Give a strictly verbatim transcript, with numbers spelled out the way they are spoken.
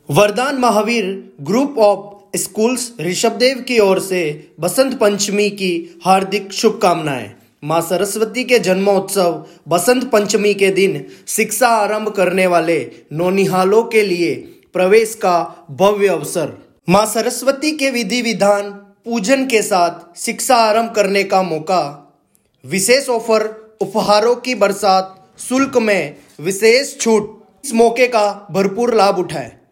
वरदान Mahavir group of schools Rishabhdev की ओर से बसंत पंचमी की हार्दिक शुभकामनाएं। मां सरस्वती के जन्मोत्सव बसंत पंचमी के दिन शिक्षा आरंभ करने वाले नौनिहालों के लिए प्रवेश का भव्य अवसर। मां सरस्वती के विधि विधान पूजन के साथ शिक्षा आरंभ करने का मौका। विशेष ऑफर, उपहारों की बरसात, शुल्क में विशेष छूट। इस मौके का भरपूर लाभ उठाएं।